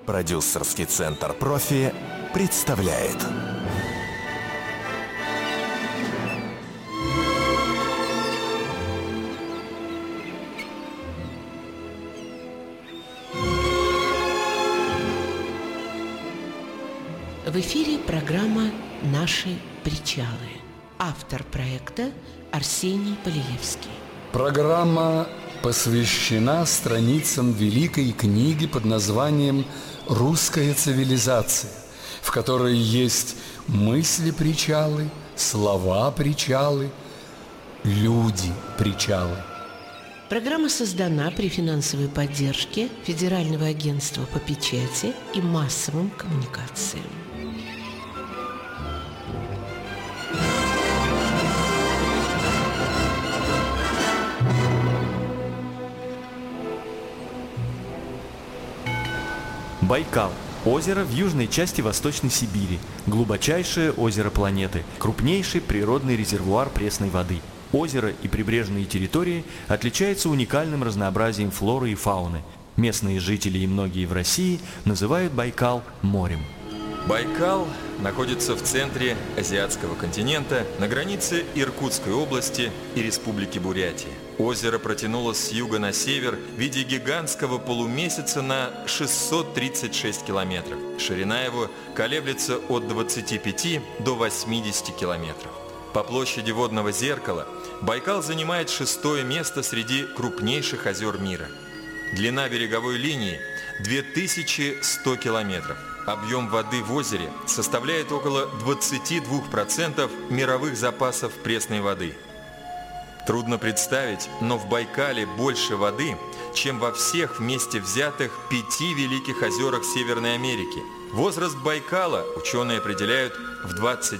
Продюсерский центр «Профи» представляет. В эфире программа «Наши причалы». Автор проекта Арсений Полиевский. Программа посвящена страницам великой книги под названием «Русская цивилизация», в которой есть мысли-причалы, слова-причалы, люди-причалы. Программа создана при финансовой поддержке Федерального агентства по печати и массовым коммуникациям. Байкал – озеро в южной части Восточной Сибири, глубочайшее озеро планеты, крупнейший природный резервуар пресной воды. Озеро и прибрежные территории отличаются уникальным разнообразием флоры и фауны. Местные жители и многие в России называют Байкал морем. Байкал находится в центре азиатского континента, на границе Иркутской области и Республики Бурятия. Озеро протянулось с юга на север в виде гигантского полумесяца на 636 километров. Ширина его колеблется от 25 до 80 километров. По площади водного зеркала Байкал занимает 6-е место среди крупнейших озер мира. Длина береговой линии 2100 километров. Объем воды в озере составляет около 22% мировых запасов пресной воды. Трудно представить, но в Байкале больше воды, чем во всех вместе взятых 5 великих озерах Северной Америки. Возраст Байкала ученые определяют в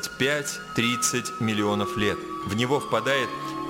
25-30 миллионов лет. В него впадает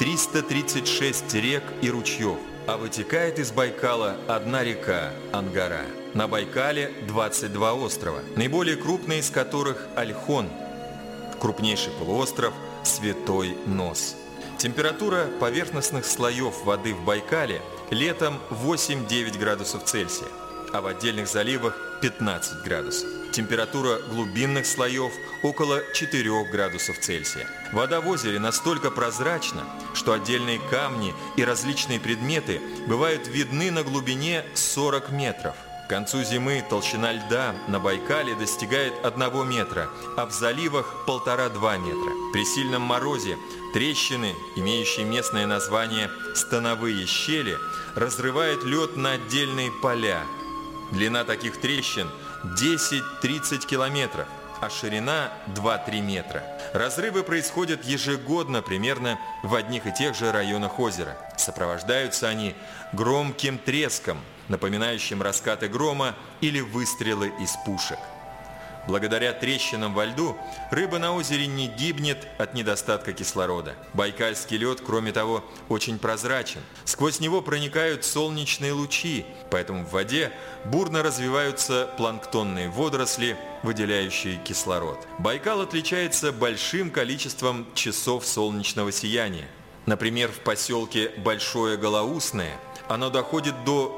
336 рек и ручьев, а вытекает из Байкала одна река – Ангара. На Байкале 22 острова, наиболее крупный из которых – Ольхон, крупнейший полуостров – Святой Нос. Температура поверхностных слоев воды в Байкале летом 8-9 градусов Цельсия, а в отдельных заливах 15 градусов. Температура глубинных слоев около 4 градусов Цельсия. Вода в озере настолько прозрачна, что отдельные камни и различные предметы бывают видны на глубине 40 метров. К концу зимы толщина льда на Байкале достигает 1 метра, а в заливах 1,5-2 метра. При сильном морозе трещины, имеющие местное название «становые щели», разрывают лед на отдельные поля. Длина таких трещин 10-30 километров, а ширина 2-3 метра. Разрывы происходят ежегодно примерно в одних и тех же районах озера. Сопровождаются они громким треском, напоминающим раскаты грома или выстрелы из пушек. Благодаря трещинам во льду рыба на озере не гибнет от недостатка кислорода. Байкальский лед, кроме того, очень прозрачен. Сквозь него проникают солнечные лучи, поэтому в воде бурно развиваются планктонные водоросли, выделяющие кислород. Байкал отличается большим количеством часов солнечного сияния. Например, в поселке Большое Голоусное оно доходит до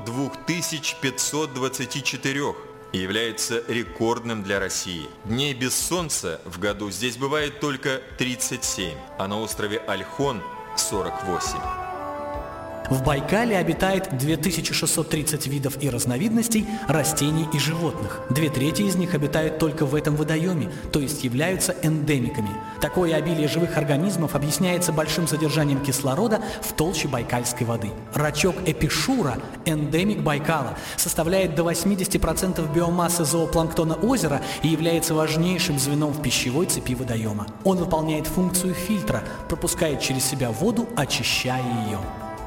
2524 и является рекордным для России. Дней без солнца в году здесь бывает только 37, а на острове Ольхон – 48. В Байкале обитает 2630 видов и разновидностей растений и животных. 2/3 из них обитают только в этом водоеме, то есть являются эндемиками. Такое обилие живых организмов объясняется большим содержанием кислорода в толще байкальской воды. Рачок эпишура, эндемик Байкала, составляет до 80% биомассы зоопланктона озера и является важнейшим звеном в пищевой цепи водоема. Он выполняет функцию фильтра, пропускает через себя воду, очищая ее.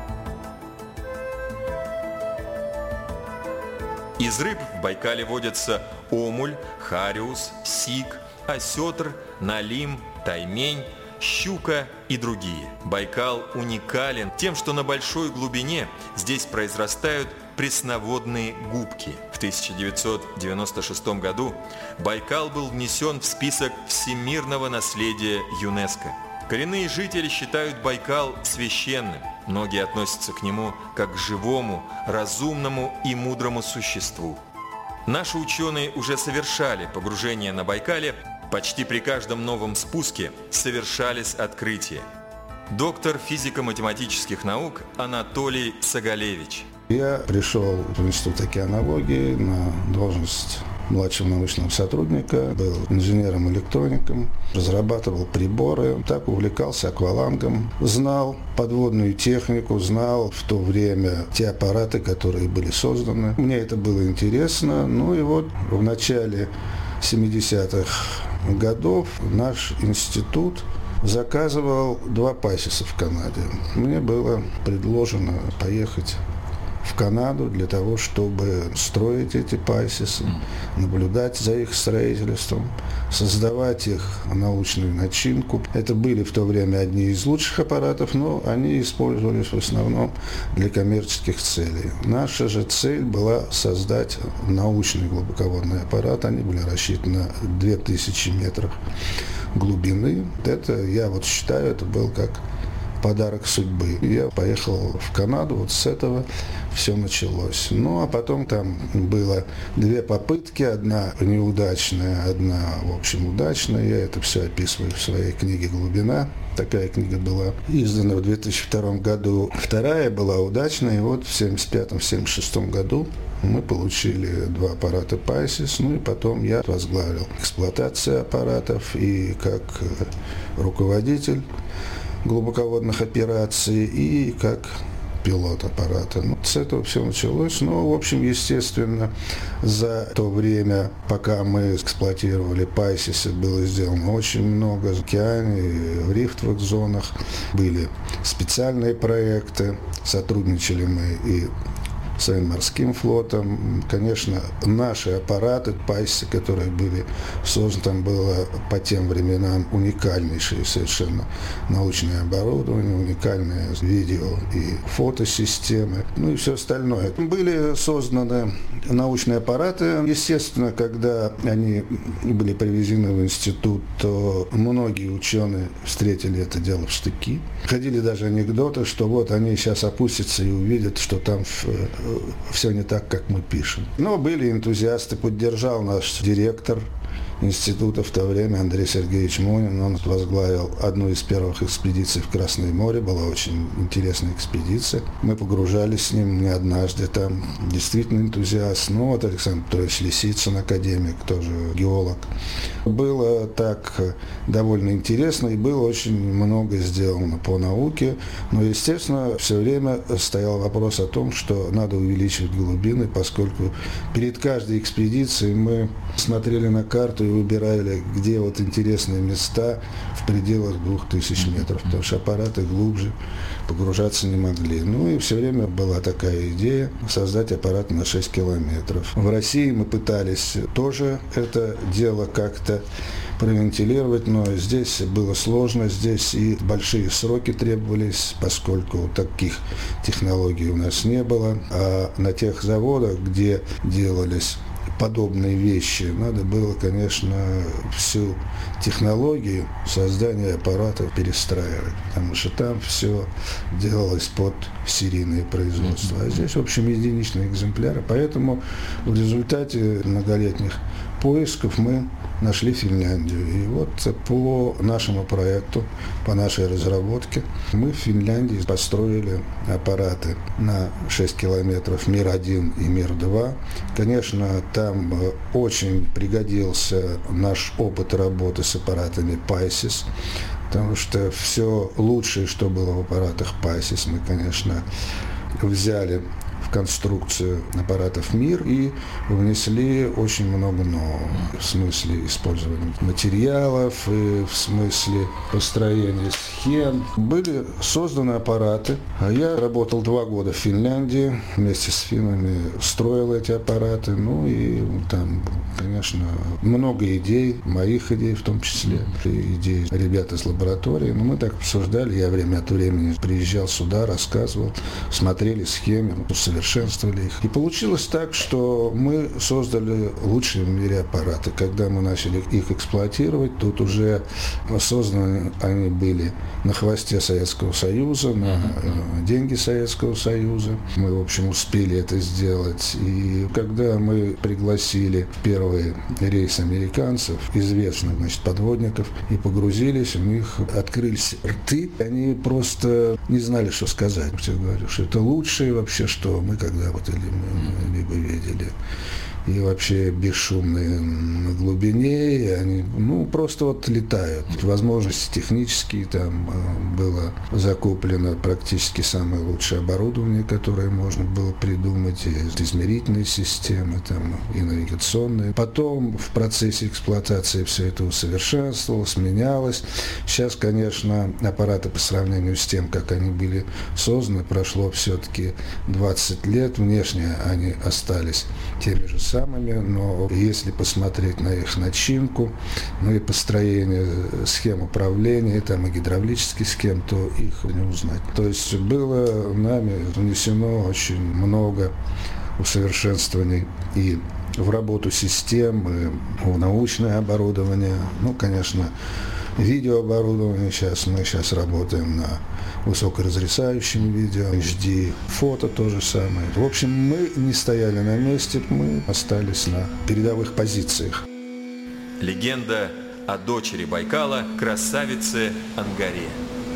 Из рыб в Байкале водятся омуль, хариус, сик, осетр, налим, таймень, щука и другие. Байкал уникален тем, что на большой глубине здесь произрастают пресноводные губки. В 1996 году Байкал был внесен в список всемирного наследия ЮНЕСКО. Коренные жители считают Байкал священным. Многие относятся к нему как к живому, разумному и мудрому существу. Наши ученые уже совершали погружение на Байкале, почти при каждом новом спуске совершались открытия. Доктор физико-математических наук Анатолий Сагалевич. Я пришел в Институт океанологии на должность младшего научного сотрудника, был инженером-электроником, разрабатывал приборы, так увлекался аквалангом, знал подводную технику, знал в то время те аппараты, которые были созданы. Мне это было интересно. Ну и вот в начале 70-х годов наш институт заказывал 2 пасиса в Канаде. Мне было предложено поехать в Канаду для того, чтобы строить эти пасисы, наблюдать за их строительством, создавать их научную начинку. Это были в то время одни из лучших аппаратов, но они использовались в основном для коммерческих целей. Наша же цель была создать научный глубоководный аппарат. Они были рассчитаны на 2000 метров глубины. Это, я вот считаю, это был как подарок судьбы. Я поехал в Канаду, вот с этого все началось. Ну, а потом там было 2 попытки, одна неудачная, одна, в общем, удачная. Я это все описываю в своей книге «Глубина». Такая книга была издана в 2002 году. Вторая была удачная, и вот в 1975-1976 году мы получили 2 аппарата PASIS, ну и потом я возглавил эксплуатацию аппаратов и как руководитель глубоководных операций и как пилот аппарата. Ну, с этого все началось. Ну, в общем, естественно, за то время, пока мы эксплуатировали PASIS, было сделано очень много в океане, в рифтовых зонах. Были специальные проекты, сотрудничали мы и с военно-морским флотом. Конечно, наши аппараты, PASIS, которые были созданы, там было по тем временам уникальнейшее совершенно научное оборудование, уникальные видео и фотосистемы, ну и все остальное. Были созданы научные аппараты. Естественно, когда они были привезены в институт, то многие ученые встретили это дело в штыки. Ходили даже анекдоты, что вот они сейчас опустятся и увидят, что там все не так, как мы пишем. Но были энтузиасты, поддержал наш директор института в то время Андрей Сергеевич Монин. Он возглавил одну из первых экспедиций в Красное море. Была очень интересная экспедиция. Мы погружались с ним не однажды. Там действительно энтузиаст. Ну вот Александр Петрович Лисицын, академик, тоже геолог. Было так довольно интересно и было очень много сделано по науке. Но, естественно, все время стоял вопрос о том, что надо увеличивать глубины, поскольку перед каждой экспедицией мы смотрели на карту и выбирали, где вот интересные места в пределах 2000 метров, потому что аппараты глубже погружаться не могли. Ну и все время была такая идея создать аппарат на 6 километров. В России мы пытались тоже это дело как-то провентилировать, но здесь было сложно, здесь и большие сроки требовались, поскольку таких технологий у нас не было. А на тех заводах, где делались подобные вещи, надо было, конечно, всю технологию создания аппаратов перестраивать, потому что там все делалось под серийное производство. А здесь, в общем, единичные экземпляры. Поэтому в результате многолетних поисков мы нашли Финляндию. И вот по нашему проекту, по нашей разработке, мы в Финляндии построили аппараты на 6 километров МИР-1 и МИР-2. Конечно, там очень пригодился наш опыт работы с аппаратами PASIS, потому что все лучшее, что было в аппаратах PASIS, мы, конечно, взяли в конструкцию аппаратов МИР и внесли очень много нового в смысле использования материалов и в смысле построения схем. Были созданы аппараты. Я работал 2 года в Финляндии, вместе с финнами строил эти аппараты. Ну и там, конечно, много идей, моих идей в том числе, и идей ребят из лаборатории. Но мы так обсуждали, я время от времени приезжал сюда, рассказывал, смотрели схемы, совершенно усовершенствовали их. И получилось так, что мы создали лучшие в мире аппараты. Когда мы начали их эксплуатировать, тут уже созданы они были на хвосте Советского Союза, на деньги Советского Союза. Мы, в общем, успели это сделать. И когда мы пригласили в первый рейс американцев, известных, значит, подводников, и погрузились, у них открылись рты, они просто не знали, что сказать. Я говорю, что это лучшее вообще, что мы когда вот либо видели. И вообще бесшумные на глубине, и они, просто вот летают. Возможности технические, там было закуплено практически самое лучшее оборудование, которое можно было придумать, и измерительные системы, там, и навигационные. Потом в процессе эксплуатации все это усовершенствовалось, менялось. Сейчас, конечно, аппараты по сравнению с тем, как они были созданы, прошло все-таки 20 лет. Внешне они остались теми же самыми, но если посмотреть на их начинку, и построение схем управления, там и гидравлических схем, то их не узнать. То есть было нами внесено очень много усовершенствований и в работу систем, и в научное оборудование, конечно, видеооборудование. Мы сейчас работаем на высокоразрешающем видео, HD, фото то же самое. В общем, мы не стояли на месте, мы остались на передовых позициях. Легенда о дочери Байкала, красавице Ангаре.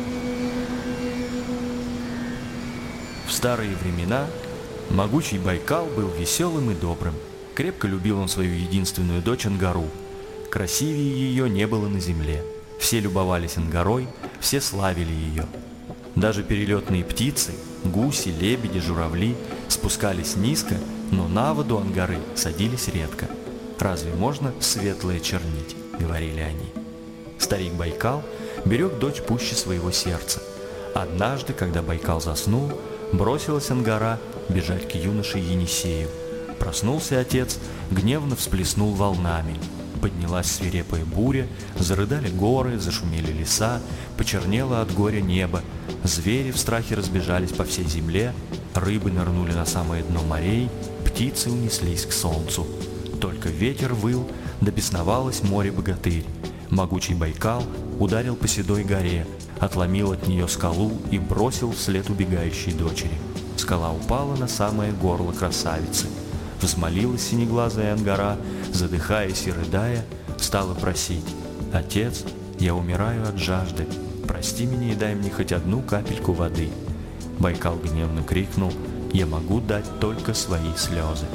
В старые времена могучий Байкал был веселым и добрым. Крепко любил он свою единственную дочь Ангару. Красивее ее не было на земле. Все любовались Ангарой, все славили ее. Даже перелетные птицы, гуси, лебеди, журавли спускались низко, но на воду Ангары садились редко. «Разве можно светлое чернить?» — говорили они. Старик Байкал берег дочь пуще своего сердца. Однажды, когда Байкал заснул, бросилась Ангара бежать к юноше Енисею. Проснулся отец, гневно всплеснул волнами. Поднялась свирепая буря, зарыдали горы, зашумели леса, почернело от горя небо, звери в страхе разбежались по всей земле, рыбы нырнули на самое дно морей, птицы унеслись к солнцу. Только ветер выл, да бесновалось море-богатырь. Могучий Байкал ударил по седой горе, отломил от нее скалу и бросил вслед убегающей дочери. Скала упала на самое горло красавицы. Взмолилась синеглазая Ангара, задыхаясь и рыдая, стала просить: «Отец, я умираю от жажды, прости меня и дай мне хоть одну капельку воды». Байкал гневно крикнул: «Я могу дать только свои слезы».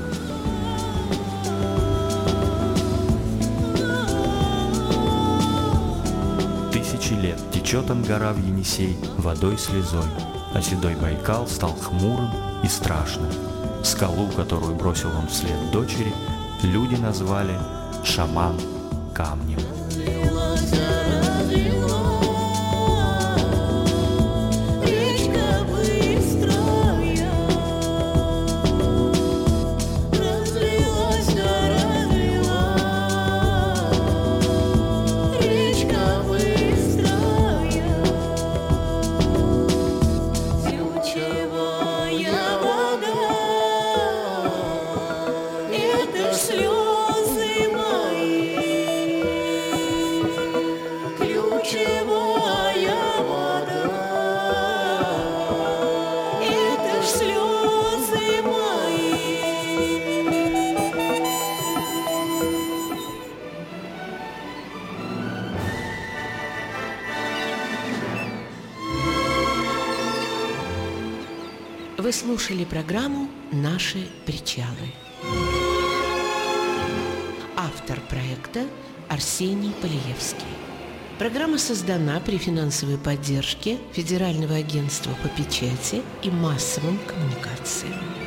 Тысячи лет течет Ангара в Енисей водой слезой, а седой Байкал стал хмурым и страшным. Скалу, которую бросил он вслед дочери, люди назвали Шаман камнем. Вы слушали программу «Наши причалы». Автор проекта Арсений Полиевский. Программа создана при финансовой поддержке Федерального агентства по печати и массовым коммуникациям.